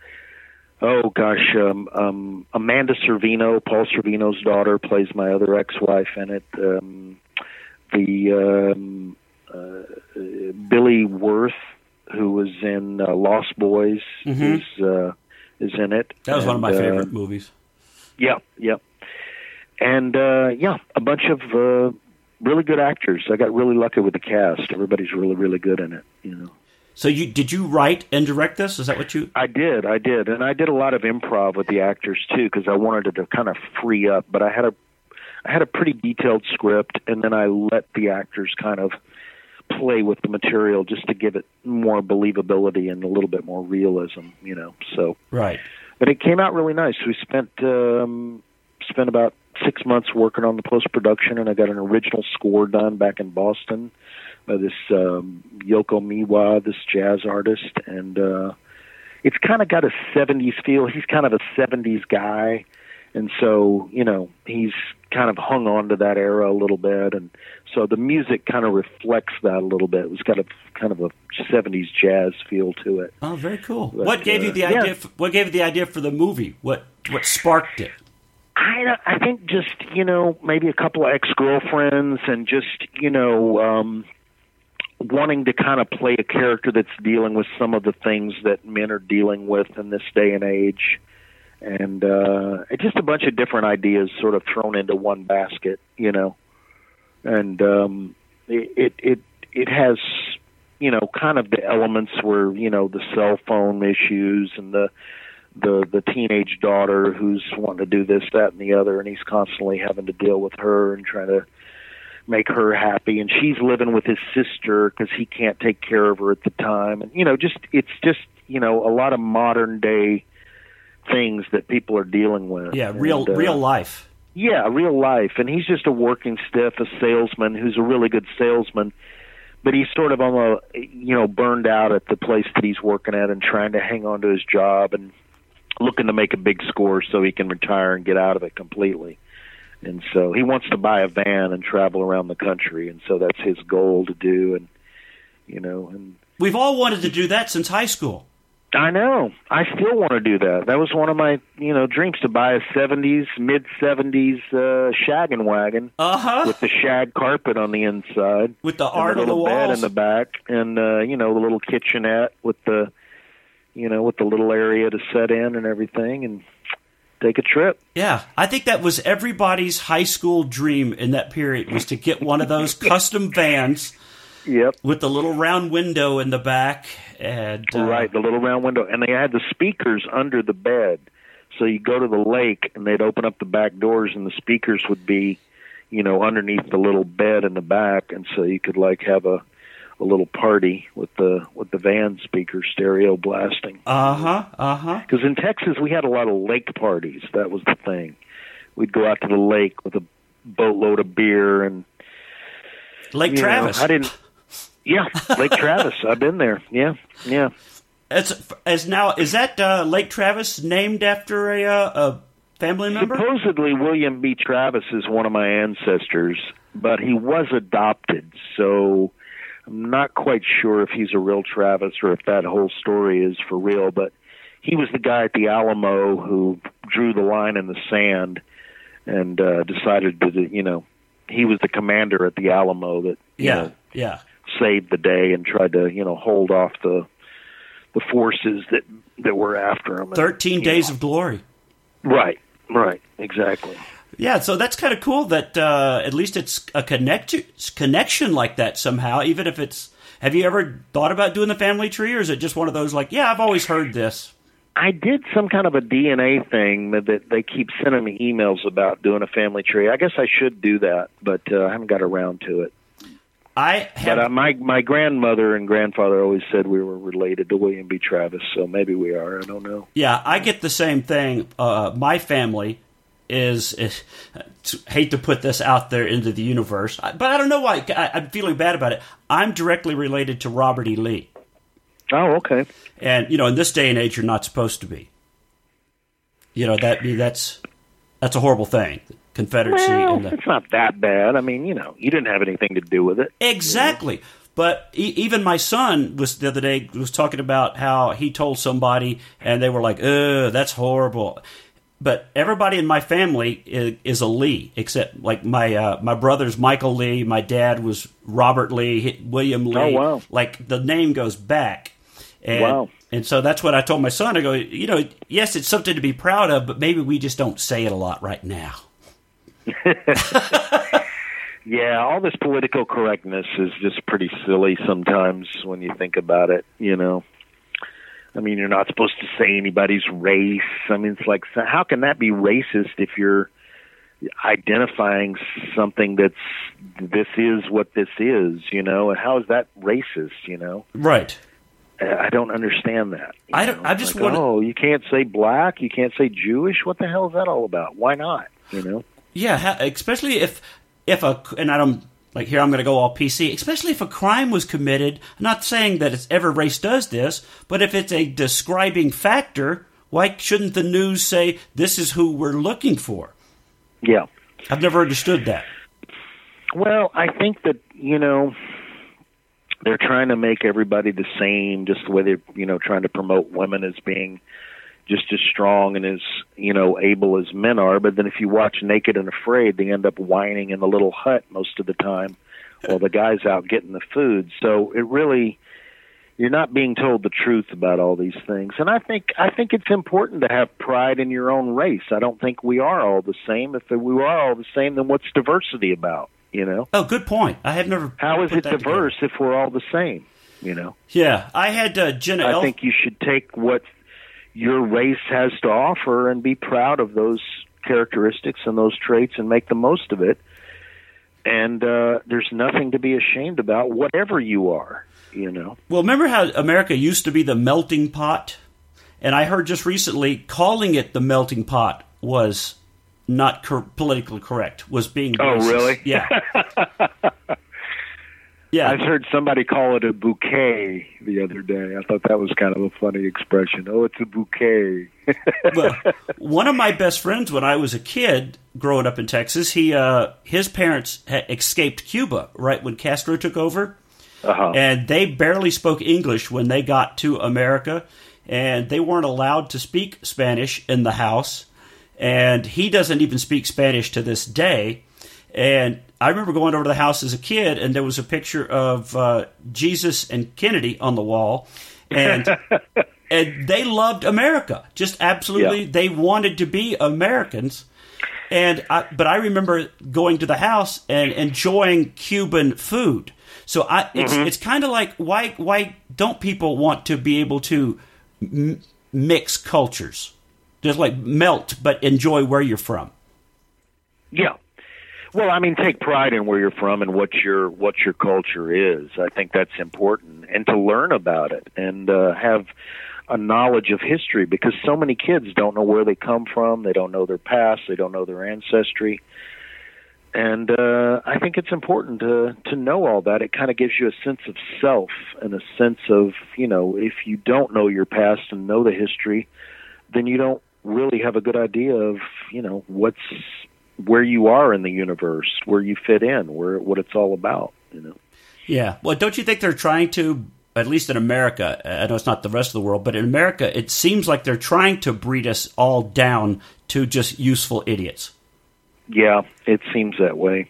B: Amanda Servino, Paul Servino's daughter, plays my other ex-wife in it. Billy Worth, who was in Lost Boys, is in it.
A: That was one of my favorite movies.
B: Yeah. And a bunch of really good actors. I got really lucky with the cast. Everybody's really, really good in it, you know.
A: So did you write and direct this? Is that what you...
B: I did. And I did a lot of improv with the actors, too, because I wanted it to kind of free up. But I had a pretty detailed script, and then I let the actors kind of play with the material just to give it more believability and a little bit more realism, you know. So
A: right.
B: But it came out really nice. We spent about 6 months working on the post-production, and I got an original score done back in Boston by this Yoko Miwa, this jazz artist, and it's kind of got a 70s feel. He's kind of a 70s guy, and so, you know, he's kind of hung on to that era a little bit, and so the music kind of reflects that a little bit. It was got a kind of a 70s jazz feel to it.
A: Oh, very cool.
B: But,
A: what gave you the idea? What gave you the idea for the movie? What sparked it?
B: I think just, you know, maybe a couple of ex-girlfriends and just, you know, wanting to kind of play a character that's dealing with some of the things that men are dealing with in this day and age. And just a bunch of different ideas sort of thrown into one basket, you know. And it has, you know, kind of the elements where, you know, the cell phone issues and the teenage daughter who's wanting to do this, that, and the other, and he's constantly having to deal with her and trying to make her happy, and she's living with his sister because he can't take care of her at the time, and, you know, it's just, you know, a lot of modern day things that people are dealing with.
A: Yeah, real life.
B: Yeah, real life, and he's just a working stiff, a salesman who's a really good salesman, but he's sort of almost, you know, burned out at the place that he's working at and trying to hang on to his job and looking to make a big score so he can retire and get out of it completely. And so he wants to buy a van and travel around the country, and so that's his goal to do. And, you know, and
A: we've all wanted to do that since high school.
B: I know. I still want to do that. That was one of my, you know, dreams, to buy a mid-70s shaggin' wagon with the shag carpet on the inside,
A: with the art on the walls,
B: bed in the back, and you know, the little kitchenette with the, you know, with the little area to set in and everything, and take a trip.
A: Yeah, I think that was everybody's high school dream in that period, was to get one of those custom vans.
B: Yep.
A: With the little round window in the back. And
B: right, the little round window. And they had the speakers under the bed. So you go to the lake, and they'd open up the back doors, and the speakers would be, you know, underneath the little bed in the back. And so you could, like, have a little party with the van speaker stereo blasting. Because in Texas, we had a lot of lake parties. That was the thing. We'd go out to the lake with a boatload of beer and
A: Lake Travis.
B: Yeah, Lake Travis. I've been there. Yeah.
A: Is that Lake Travis named after a family member?
B: Supposedly, William B. Travis is one of my ancestors, but he was adopted, so I'm not quite sure if he's a real Travis or if that whole story is for real. But he was the guy at the Alamo who drew the line in the sand and decided to, you know, he was the commander at the Alamo that saved the day and tried to, you know, hold off the forces that were after him.
A: 13 Days of Glory.
B: Right, exactly.
A: Yeah, so that's kind of cool that at least it's a connection like that somehow, even if it's... Have you ever thought about doing the family tree, or is it just one of those like, yeah, I've always heard this?
B: I did some kind of a DNA thing that they keep sending me emails about, doing a family tree. I guess I should do that, but I haven't got around to it. But my grandmother and grandfather always said we were related to William B. Travis, so maybe we are. I don't know.
A: Yeah, I get the same thing. My family is hate to put this out there into the universe, but I don't know why. I'm feeling bad about it. I'm directly related to Robert E. Lee.
B: Oh, okay.
A: And in this day and age, you're not supposed to be. That's a horrible thing. Confederacy.
B: Well, it's not that bad. I mean, you didn't have anything to do with it.
A: Exactly. But even my son the other day was talking about how he told somebody, and they were like, "Ugh, that's horrible." But everybody in my family is a Lee, except like my brother's Michael Lee, my dad was Robert Lee, William Lee.
B: Oh, wow.
A: Like the name goes back. And,
B: wow.
A: And so that's what I told my son. I go, yes, it's something to be proud of, but maybe we just don't say it a lot right now.
B: Yeah, all this political correctness is just pretty silly sometimes when you think about it, I mean, you're not supposed to say anybody's race. I mean, it's like, how can that be racist if you're identifying something this is what this is, and how is that racist,
A: Right.
B: I don't understand that.
A: I just
B: like,
A: want.
B: Oh, you can't say black, you can't say Jewish. What the hell is that all about? Why not?
A: Yeah, especially if and I don't like here. I'm going to go all PC. Especially if a crime was committed. I'm not saying that every race does this, but if it's a describing factor, why shouldn't the news say this is who we're looking for?
B: Yeah,
A: I've never understood that.
B: Well, I think that they're trying to make everybody the same, just the way they're, trying to promote women as being just as strong and as, able as men are. But then if you watch Naked and Afraid, they end up whining in the little hut most of the time while the guy's out getting the food. So it really, you're not being told the truth about all these things. And I think it's important to have pride in your own race. I don't think we are all the same. If we are all the same, then what's diversity about?
A: Oh, good point. I have never.
B: How is it diverse if we're all the same?
A: Yeah, I had Jenna.
B: I think you should take what your race has to offer and be proud of those characteristics and those traits and make the most of it. And there's nothing to be ashamed about, whatever you are. Well,
A: remember how America used to be the melting pot, and I heard just recently calling it the melting pot was not politically correct, was being racist.
B: Oh, really?
A: Yeah. Yeah.
B: I've heard somebody call it a bouquet the other day. I thought that was kind of a funny expression. Oh, it's a bouquet.
A: Well, one of my best friends when I was a kid growing up in Texas, his parents escaped Cuba right when Castro took over.
B: Uh-huh.
A: And they barely spoke English when they got to America, and they weren't allowed to speak Spanish in the house. And he doesn't even speak Spanish to this day. And I remember going over to the house as a kid, and there was a picture of Jesus and Kennedy on the wall. And and they loved America. Just absolutely, yeah. They wanted to be Americans. But I remember going to the house and enjoying Cuban food. So it's kind of like, why don't people want to be able to mix cultures? Just like melt, but enjoy where you're from.
B: Yeah. Well, I mean, take pride in where you're from and what your culture is. I think that's important, and to learn about it and have a knowledge of history, because so many kids don't know where they come from. They don't know their past. They don't know their ancestry. And I think it's important to know all that. It kind of gives you a sense of self and a sense of, if you don't know your past and know the history, then you don't really have a good idea of, where you are in the universe, where you fit in, what it's all about,
A: Yeah. Well, don't you think they're trying to, at least in America, I know it's not the rest of the world, but in America, it seems like they're trying to breed us all down to just useful idiots.
B: Yeah, it seems that way.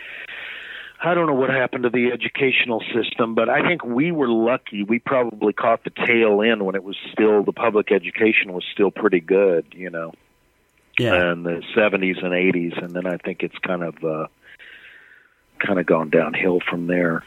B: I don't know what happened to the educational system, but I think we were lucky. We probably caught the tail end when the public education was still pretty good,
A: Yeah.
B: in the 70s and 80s, and then I think it's kind of gone downhill from there.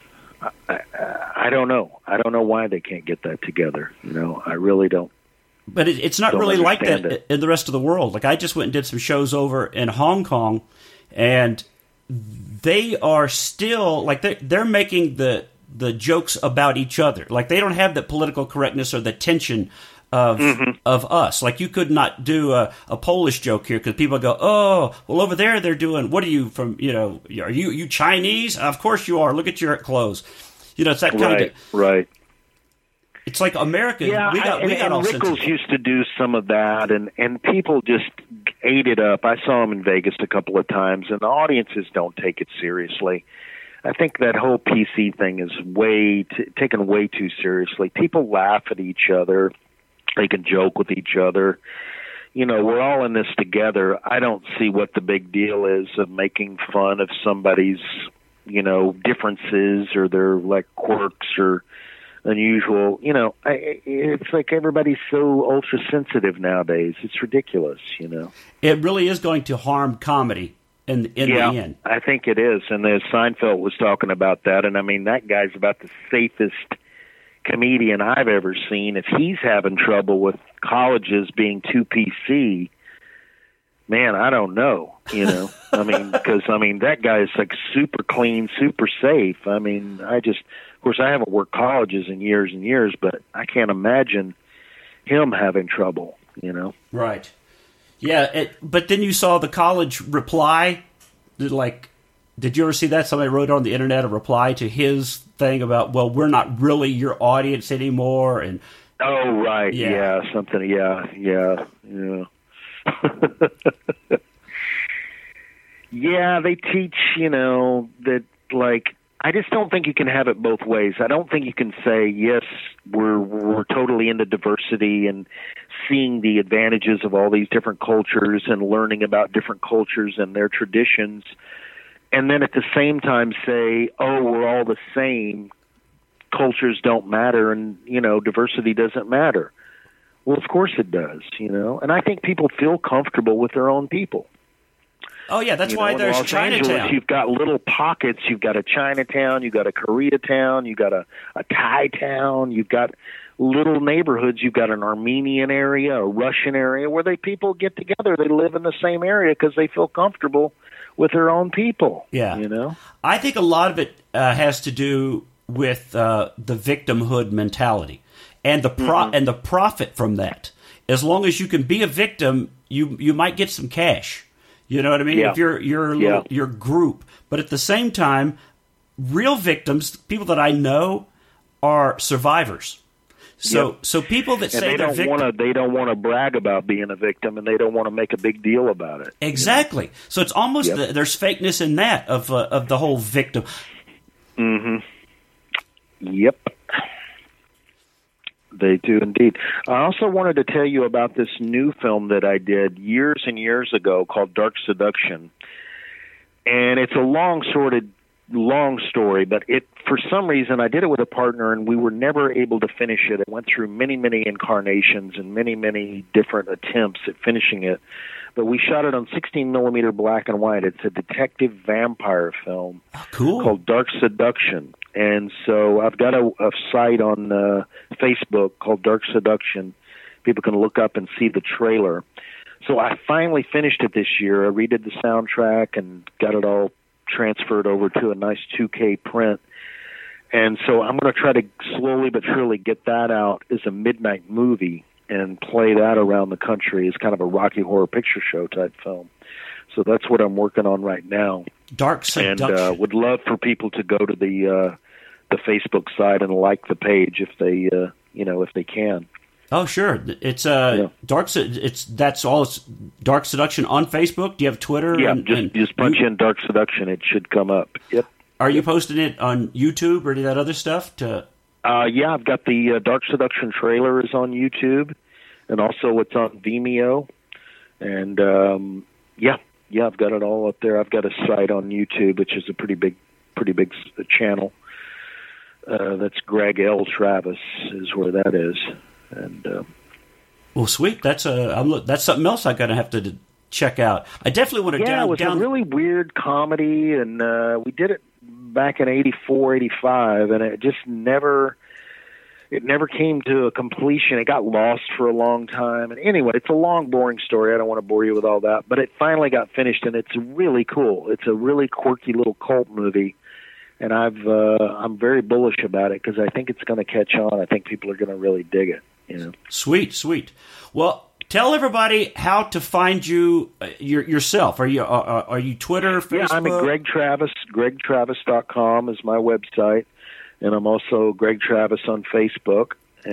B: I don't know. I don't know why they can't get that together. I really don't.
A: But it's not really like that in the rest of the world. Like, I just went and did some shows over in Hong Kong, and they are still like they're making the jokes about each other. Like they don't have the political correctness or the tension of us. Like you could not do a Polish joke here because people go, oh, well over there they're doing. What are you from? Are you Chinese? Of course you are. Look at your clothes. It's that kind of
B: right.
A: It's like America.
B: Yeah,
A: we got all
B: Rickles
A: sensitive.
B: used to do some of that, and people just ate it up. I saw him in Vegas a couple of times, and the audiences don't take it seriously. I think that whole PC thing is taken way too seriously. People laugh at each other. They can joke with each other. We're all in this together. I don't see what the big deal is of making fun of somebody's, differences or their like quirks or unusual. It's like everybody's so ultra sensitive nowadays. It's ridiculous.
A: It really is going to harm comedy in the end.
B: I think it is. And as Seinfeld was talking about that, and I mean that guy's about the safest comedian I've ever seen. If he's having trouble with colleges being too PC, man, I don't know. Because that guy is like super clean, super safe. I mean, of course, I haven't worked colleges in years and years, but I can't imagine him having trouble.
A: Right? Yeah, but then you saw the college reply. Did you ever see that? Somebody wrote on the internet a reply to his thing about, well, we're not really your audience anymore, and
B: oh, right, yeah something, yeah. Yeah, they teach, that like. I just don't think you can have it both ways. I don't think you can say, yes, we're totally into diversity and seeing the advantages of all these different cultures and learning about different cultures and their traditions, and then at the same time say, oh, we're all the same, cultures don't matter, and, diversity doesn't matter. Well, of course it does, and I think people feel comfortable with their own people.
A: Oh, yeah, that's why there's
B: Los
A: Chinatown.
B: Angeles, you've got little pockets. You've got a Chinatown, you've got a Koreatown, you've got a Thai town, you've got little neighborhoods. You've got an Armenian area, a Russian area, where people get together. They live in the same area because they feel comfortable with their own people.
A: Yeah. I think a lot of it has to do with the victimhood mentality and the profit from that. As long as you can be a victim, you might get some cash. You know what I mean?
B: Yeah.
A: If your group, but at the same time, real victims, people that I know, are survivors. So people that say they're victims,
B: they don't want to brag about being a victim, and they don't want to make a big deal about it.
A: Exactly. So it's almost there's fakeness in that of the whole victim.
B: Mm-hmm. Yep. They do indeed. I also wanted to tell you about this new film that I did years and years ago called Dark Seduction. And it's a long story, but for some reason I did it with a partner and we were never able to finish it. It went through many, many incarnations and many, many different attempts at finishing it. But we shot it on 16mm black and white. It's a detective vampire film called Dark Seduction. And so I've got a site on Facebook called Dark Seduction. People can look up and see the trailer. So I finally finished it this year. I redid the soundtrack and got it all transferred over to a nice 2K print. And so I'm going to try to slowly but surely get that out as a midnight movie and play that around the country as kind of a Rocky Horror Picture Show type film. So that's what I'm working on right now.
A: Dark Seduction.
B: And would love for people to go to the Facebook site and like the page if they if they can.
A: Oh, sure. It's Dark. That's all. It's Dark Seduction on Facebook. Do you have Twitter?
B: Yeah, just punch in Dark Seduction. It should come up. Yep.
A: Are you posting it on YouTube or any of that other stuff?
B: Yeah, I've got the Dark Seduction trailer is on YouTube, and also it's on Vimeo, and I've got it all up there. I've got a site on YouTube, which is a pretty big channel. That's Greg L. Travis is where that is, and
A: well, sweet. That's something else I'm gonna have to check out. I definitely want to
B: it was a really weird comedy, and we did it back in 84, 85, and it it never came to a completion. It got lost for a long time. And anyway, it's a long, boring story. I don't want to bore you with all that. But it finally got finished, and it's really cool. It's a really quirky little cult movie. And I'm very bullish about it because I think it's going to catch on. I think people are going to really dig it. You know.
A: Sweet. Well, tell everybody how to find you yourself. Are you Twitter, Facebook?
B: Yeah, I'm at Greg Travis. GregTravis.com is my website, and I'm also Greg Travis on Facebook.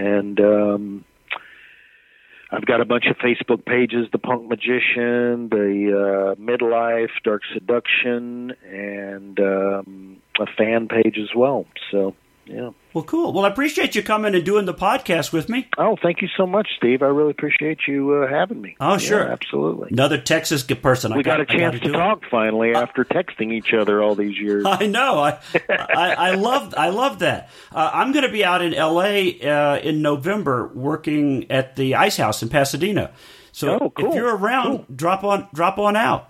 B: And I've got a bunch of Facebook pages: The Punk Magician, the Midlife, Dark Seduction, and a fan page as well. So, yeah.
A: Well, cool. Well, I appreciate you coming and doing the podcast with me.
B: Oh, thank you so much, Steve. I really appreciate you having me.
A: Oh, sure.
B: Yeah, absolutely.
A: Another Texas person.
B: We got a chance to talk finally after texting each other all these years.
A: I know. I love that. I'm going to be out in L.A. In November working at the Ice House in Pasadena. So
B: cool.
A: If you're around, drop on out.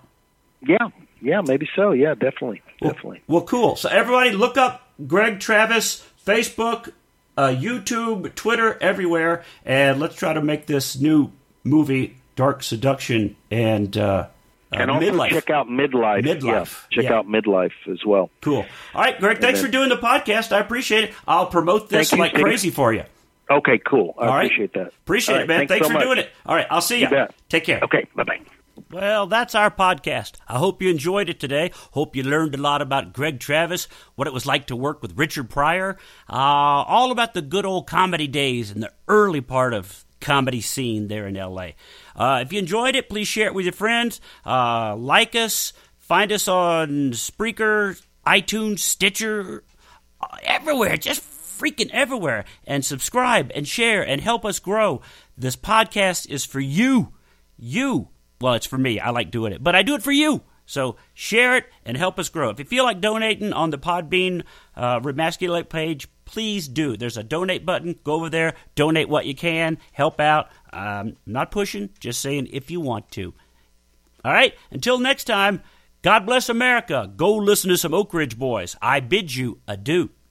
B: Yeah, maybe so. Yeah, definitely.
A: Well, cool. So everybody look up Greg Travis, Facebook, YouTube, Twitter, everywhere, and let's try to make this new movie, Dark Seduction, and also
B: Midlife. Check out Midlife. Check out Midlife as well.
A: Cool. All right, Greg, thanks for doing the podcast. I appreciate it. I'll promote this like crazy for you.
B: Okay, cool. I appreciate that.
A: Appreciate it, man. Thanks for doing it. All right, I'll see you. Take care.
B: Okay, bye-bye.
A: Well, that's our podcast. I hope you enjoyed it today. Hope you learned a lot about Greg Travis, what it was like to work with Richard Pryor, all about the good old comedy days and the early part of comedy scene there in L.A. If you enjoyed it, please share it with your friends. Like us. Find us on Spreaker, iTunes, Stitcher, everywhere. Just freaking everywhere. And subscribe and share and help us grow. This podcast is for you. Well, it's for me. I like doing it. But I do it for you. So share it and help us grow. If you feel like donating on the Podbean Remasculate page, please do. There's a donate button. Go over there. Donate what you can. Help out. Not pushing. Just saying if you want to. All right. Until next time, God bless America. Go listen to some Oak Ridge Boys. I bid you adieu.